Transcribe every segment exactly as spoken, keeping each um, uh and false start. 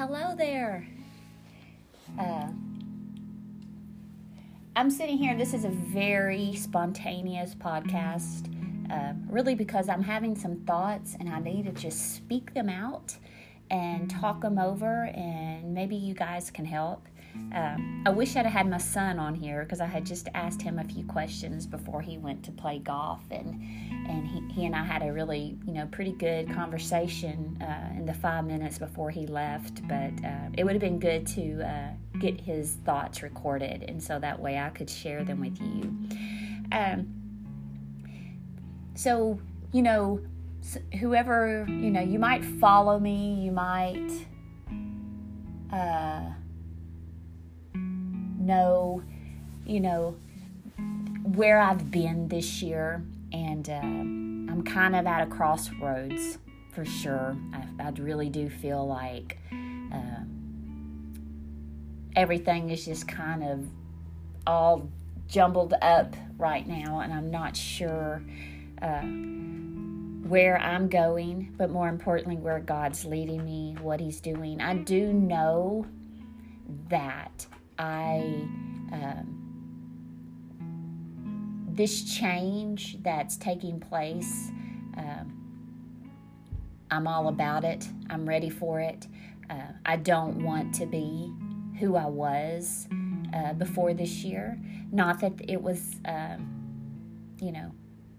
hello there. Uh, I'm sitting here. This is a very spontaneous podcast, uh, really because I'm having some thoughts and I need to just speak them out and talk them over, and maybe you guys can help. Um, I wish I'd have had my son on here because I had just asked him a few questions before he went to play golf, and and he, he and I had a really, you know, pretty good conversation uh, in the five minutes before he left, but uh, it would have been good to uh, get his thoughts recorded, and so that way I could share them with you. Um, so, you know, whoever, you know, you might follow me, you might uh, know, you know, where I've been this year, and uh, I'm kind of at a crossroads for sure. I, I really do feel like uh, everything is just kind of all jumbled up right now, and I'm not sure uh, where I'm going, but more importantly, where God's leading me, what He's doing. I do know that I, um, this change that's taking place, um, I'm all about it. I'm ready for it. Uh, I don't want to be who I was uh, before this year. Not that it was, um, you know,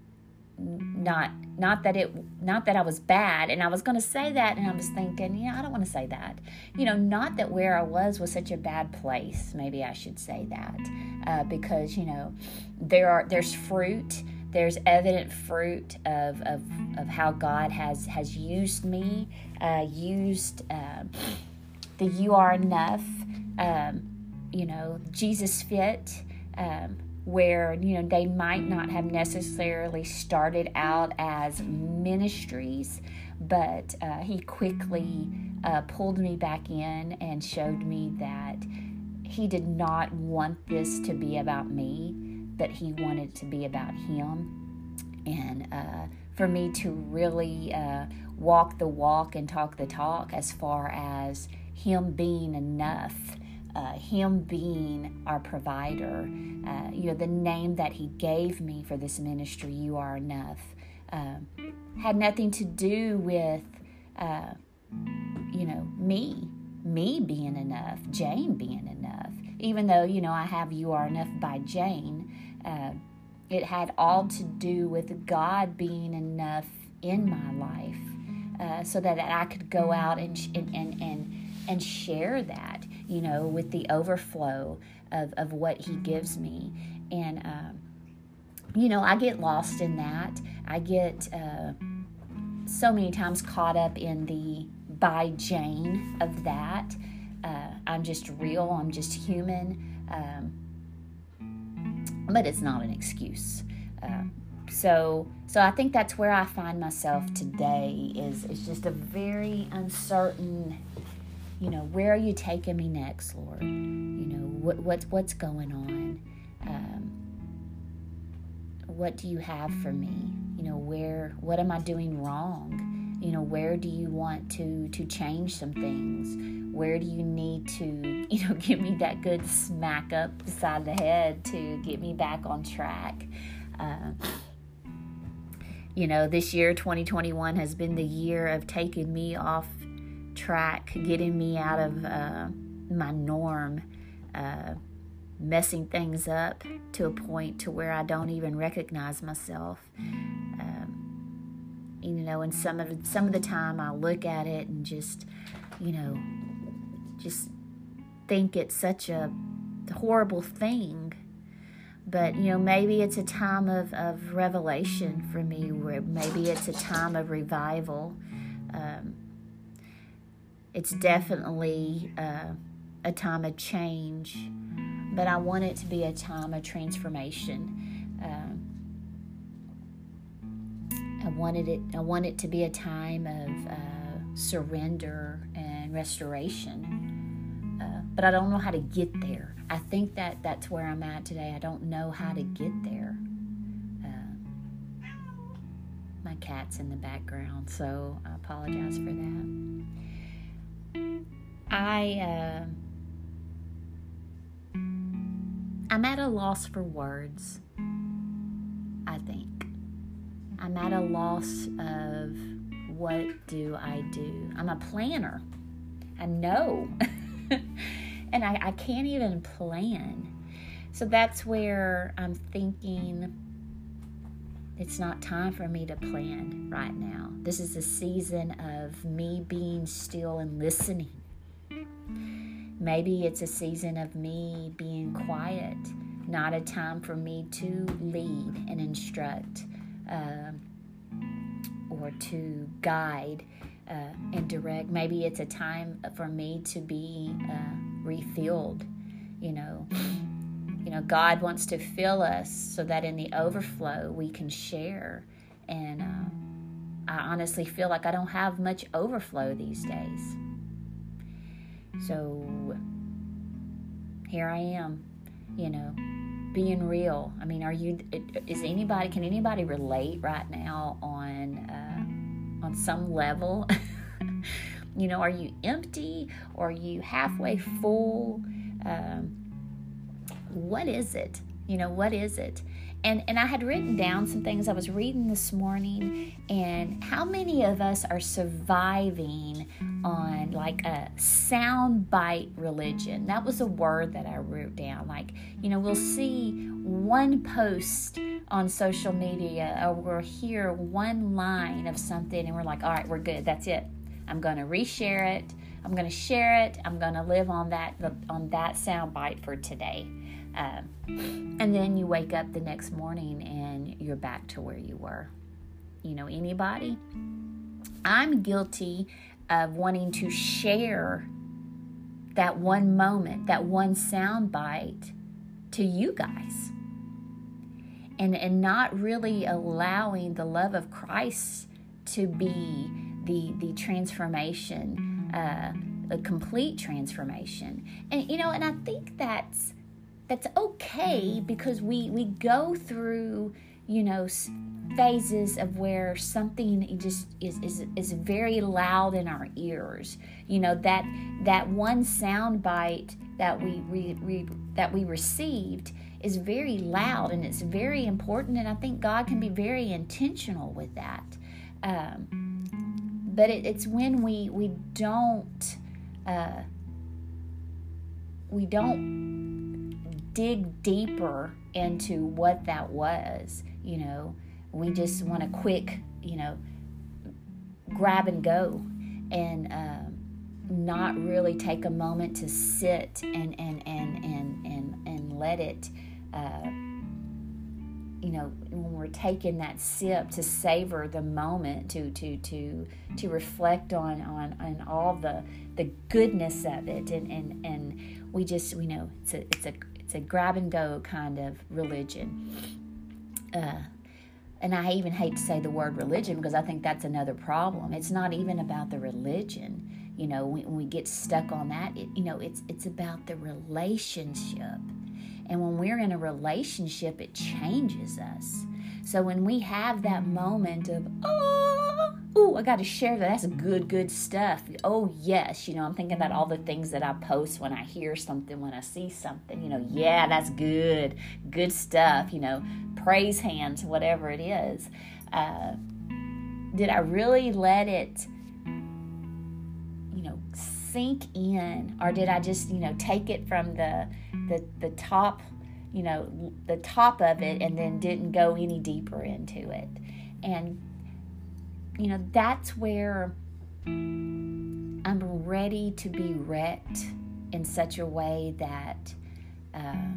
not not that it not that I was bad, and I was going to say that, and I was thinking, you know, I don't want to say that, you know, not that where I was was such a bad place. Maybe I should say that uh, because, you know, there are there's fruit, there's evident fruit of of, of how God has has used me, uh, used uh, the You Are Enough, um, you know, Jesus Fit. Um, where, you know, they might not have necessarily started out as ministries, but uh, he quickly uh, pulled me back in and showed me that he did not want this to be about me, but he wanted it to be about him. And uh, for me to really uh, walk the walk and talk the talk as far as him being enough, Uh, him being our provider, uh, you know, the name that he gave me for this ministry, You Are Enough, uh, had nothing to do with, uh, you know, me, me being enough, Jane being enough. Even though, you know, I have You Are Enough by Jane, uh, it had all to do with God being enough in my life, uh, so that, that I could go out and and and and, and share that, you know, with the overflow of, of what he gives me. And, um, you know, I get lost in that. I get uh, so many times caught up in the by Jane of that. Uh, I'm just real. I'm just human. Um, but it's not an excuse. Uh, so so I think that's where I find myself today, is it's just a very uncertain, you know, where are you taking me next, Lord? You know, what, what what's going on? Um, what do you have for me? You know, where, what am I doing wrong? You know, where do you want to, to change some things? Where do you need to, you know, give me that good smack up beside the head to get me back on track? Uh, you know, this year, twenty twenty-one, has been the year of taking me off track, getting me out of uh, my norm, uh, messing things up to a point to where I don't even recognize myself. Um, you know, and some of some of the time I look at it and just, you know, just think it's such a horrible thing. But, you know, maybe it's a time of, of revelation for me, where maybe it's a time of revival. Um, It's definitely uh, a time of change, but I want it to be a time of transformation. Um, I wanted it. I want it to be a time of uh, surrender and restoration. Uh, but I don't know how to get there. I think that that's where I'm at today. I don't know how to get there. Uh, my cat's in the background, so I apologize for that. I, uh, I'm at a loss for words, I think. I'm at a loss of what do I do. I'm a planner. I know. And I, I can't even plan. So that's where I'm thinking it's not time for me to plan right now. This is a season of me being still and listening. Maybe it's a season of me being quiet, not a time for me to lead and instruct uh, or to guide uh, and direct. Maybe it's a time for me to be uh, refilled. You know, you know, God wants to fill us so that in the overflow we can share. And uh, I honestly feel like I don't have much overflow these days. So here I am, you know, being real. I mean, are you, is anybody, can anybody relate right now on, uh, on some level? You know, are you empty or are you halfway full? Um, what is it? You know, what is it? And and I had written down some things I was reading this morning, and how many of us are surviving on like a soundbite religion? That was a word that I wrote down. Like, you know, we'll see one post on social media, or we'll hear one line of something, and we're like, all right, we're good. That's it. I'm going to reshare it. I'm going to share it. I'm going to live on that on that soundbite for today. Um, and then you wake up the next morning and you're back to where you were. You know, anybody? I'm guilty of wanting to share that one moment, that one soundbite to you guys. And, and not really allowing the love of Christ to be the, the transformation, uh, the complete transformation. And, you know, and I think that's, That's okay, because we, we go through, you know, phases of where something just is, is is very loud in our ears. You know, that that one sound bite that we, we, we that we received is very loud, and it's very important, and I think God can be very intentional with that. Um, but it, it's when we we don't uh, we don't dig deeper into what that was. You know, we just want a quick, you know, grab and go, and um, not really take a moment to sit and and and and and, and let it, uh, you know, when we're taking that sip, to savor the moment, to to to to reflect on on, on all the the goodness of it, and and and we just, you know, it's a it's a It's a grab and go kind of religion. Uh, and I even hate to say the word religion, because I think that's another problem. It's not even about the religion. You know, when, when we get stuck on that, it, you know, it's it's about the relationship. And when we're in a relationship, it changes us. So when we have that moment of, oh, ooh, I got to share that. That's good, good stuff. Oh, yes. You know, I'm thinking about all the things that I post when I hear something, when I see something. You know, yeah, that's good. Good stuff. You know, praise hands, whatever it is. Uh, did I really let it, you know, sink in? Or did I just, you know, take it from the the, the top, you know, the top of it, and then didn't go any deeper into it? And you know, that's where I'm ready to be wrecked in such a way that uh,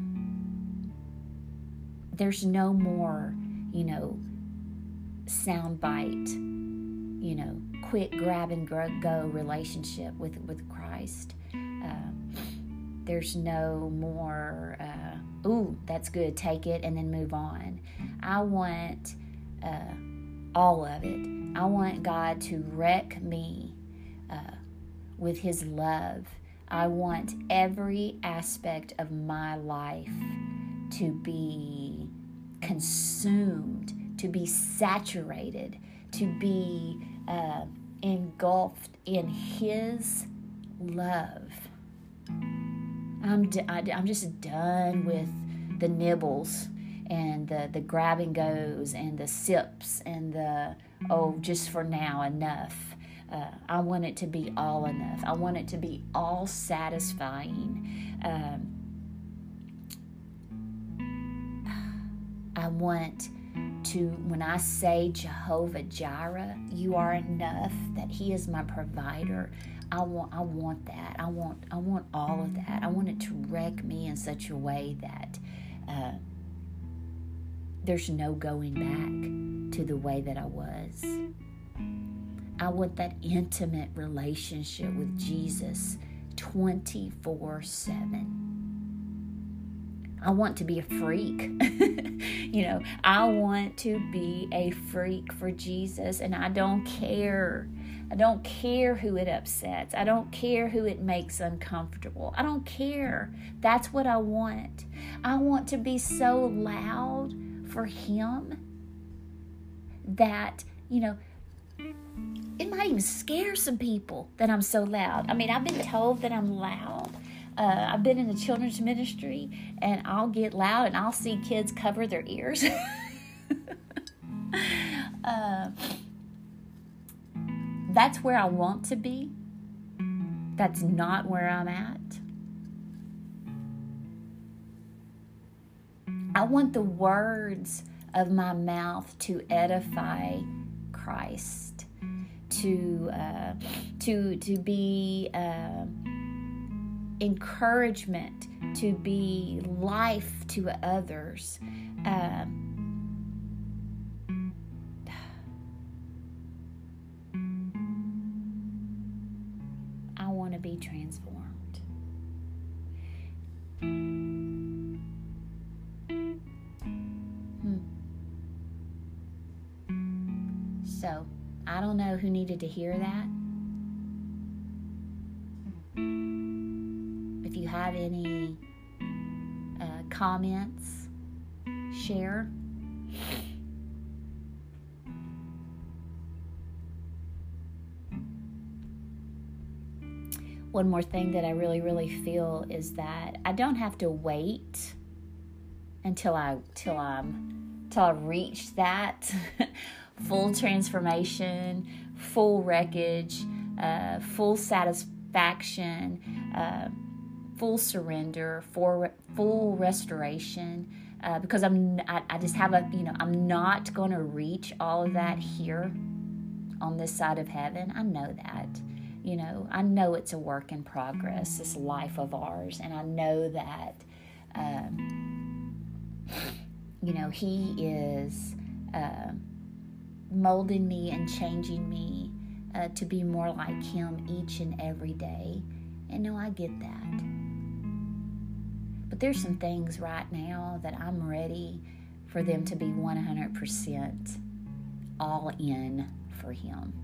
there's no more, you know, soundbite, you know, quick grab and go relationship with, with Christ. Uh, there's no more, uh, ooh, that's good, take it and then move on. I want uh, all of it. I want God to wreck me uh, with His love. I want every aspect of my life to be consumed, to be saturated, to be uh, engulfed in His love. I'm d- I, I'm just done with the nibbles and the, the grab and goes and the sips and the, oh, just for now, enough. Uh, I want it to be all enough. I want it to be all satisfying. Um, I want to, when I say Jehovah Jireh, you are enough, that He is my provider. I want, I want that. I want, I want all of that. I want it to wreck me in such a way that uh, there's no going back to the way that I was. I want that intimate relationship with Jesus twenty-four seven. I want to be a freak. You know, I want to be a freak for Jesus, and I don't care. I don't care who it upsets. I don't care who it makes uncomfortable. I don't care. That's what I want. I want to be so loud for Him that, you know, it might even scare some people that I'm so loud. I mean, I've been told that I'm loud. Uh, I've been in the children's ministry, and I'll get loud, and I'll see kids cover their ears. uh, that's where I want to be. That's not where I'm at. I want the words of my mouth to edify Christ, to uh, to to be uh, encouragement, to be life to others. Uh, I want to be transformed. So, I don't know who needed to hear that. If you have any uh, comments, share. One more thing that I really, really feel is that I don't have to wait until I till I'm till I reach that full transformation, full wreckage, uh, full satisfaction, uh, full surrender, full, full restoration, uh, because I'm, I, I just have a, you know, I'm not going to reach all of that here on this side of heaven. I know that, you know, I know it's a work in progress, this life of ours, and I know that, um, you know, He is, uh, molding me and changing me uh, to be more like Him each and every day. And no, I get that. But there's some things right now that I'm ready for them to be one hundred percent all in for Him.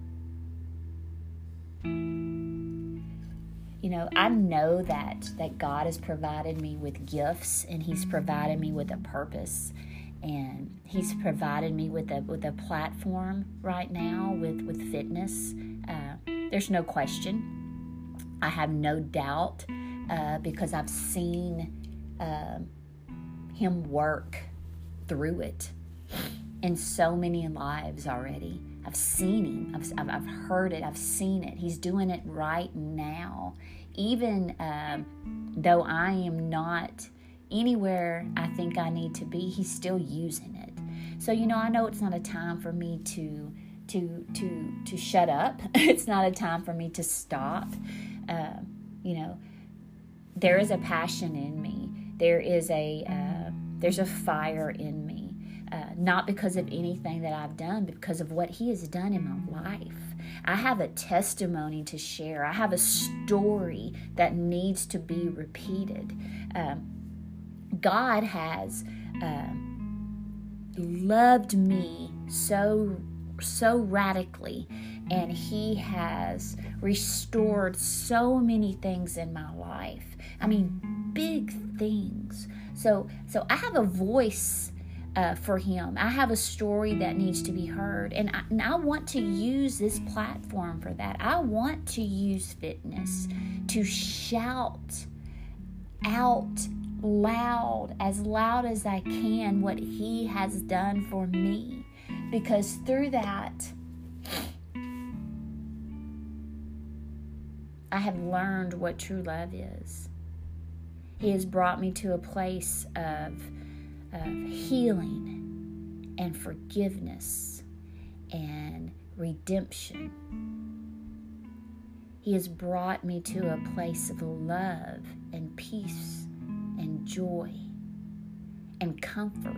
You know, I know that, that God has provided me with gifts, and He's provided me with a purpose. And He's provided me with a with a platform right now with, with fitness. Uh, there's no question. I have no doubt uh, because I've seen uh, Him work through it in so many lives already. I've seen Him. I've, I've heard it. I've seen it. He's doing it right now. Even uh, though I am not anywhere I think I need to be, He's still using it. So, you know, I know it's not a time for me to to to to shut up. It's not a time for me to stop. Uh, you know, there is a passion in me. There is a uh, there's a fire in me. Uh, not because of anything that I've done, but because of what He has done in my life. I have a testimony to share. I have a story that needs to be repeated. Um, God has uh, loved me so, so radically, and He has restored so many things in my life. I mean, big things. So, so I have a voice uh, for Him. I have a story that needs to be heard. And I, and I want to use this platform for that. I want to use fitness to shout out loud, as loud as I can, what He has done for me. Because through that, I have learned what true love is. He has brought me to a place of, of healing and forgiveness and redemption. He has brought me to a place of love and peace and joy and comfort.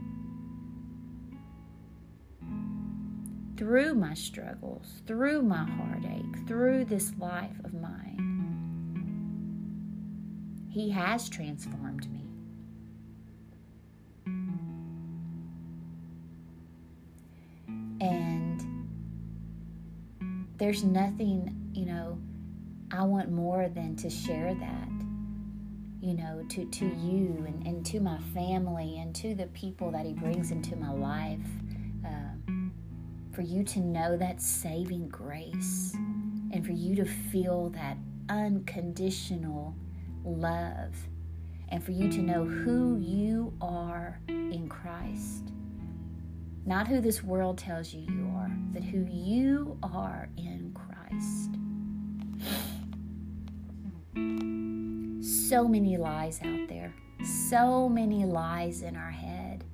Through my struggles, through my heartache, through this life of mine, He has transformed me. And there's nothing, you know, I want more than to share that, you know, to, to you and, and to my family and to the people that He brings into my life. Um, for you to know that saving grace and for you to feel that unconditional love and for you to know who you are in Christ. Not who this world tells you you are, but who you are in Christ. So many lies out there. So many lies in our head.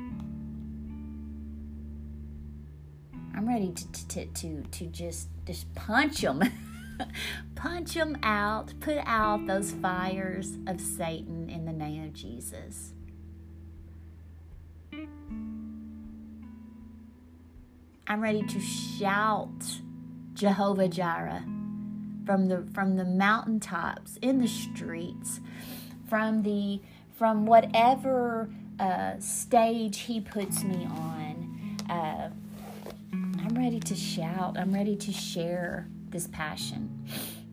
I'm ready to to to, to just, just punch them. Punch them out. Put out those fires of Satan in the name of Jesus. I'm ready to shout Jehovah Jireh from the from the mountaintops, in the streets, from the from whatever uh, stage He puts me on. Uh, I'm ready to shout. I'm ready to share this passion.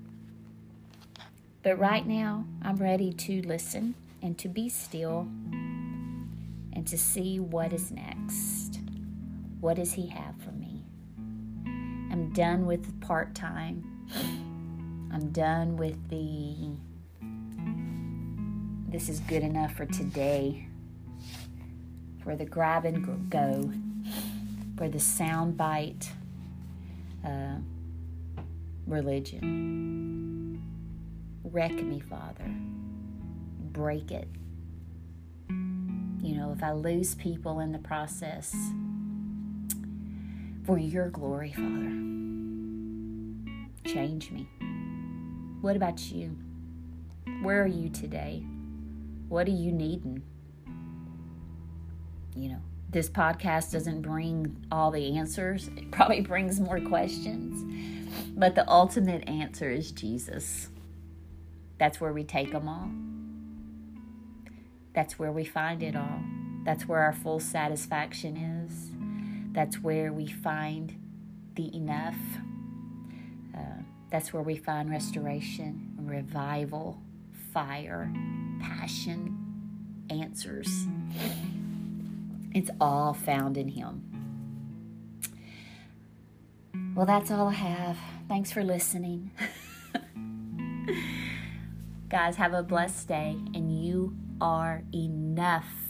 But right now, I'm ready to listen and to be still and to see what is next. What does He have for me? I'm done with part-time. I'm done with the, this is good enough for today, for the grab and go, for the soundbite uh, religion. Wreck me, Father. Break it. You know, if I lose people in the process, for your glory, Father, change me. What about you? Where are you today? What are you needing? You know, this podcast doesn't bring all the answers. It probably brings more questions. But the ultimate answer is Jesus. That's where we take them all. That's where we find it all. That's where our full satisfaction is. That's where we find the enough. Uh, that's where we find restoration, revival, fire, passion, answers. It's all found in Him. Well, that's all I have. Thanks for listening. Guys, have a blessed day, and you are enough.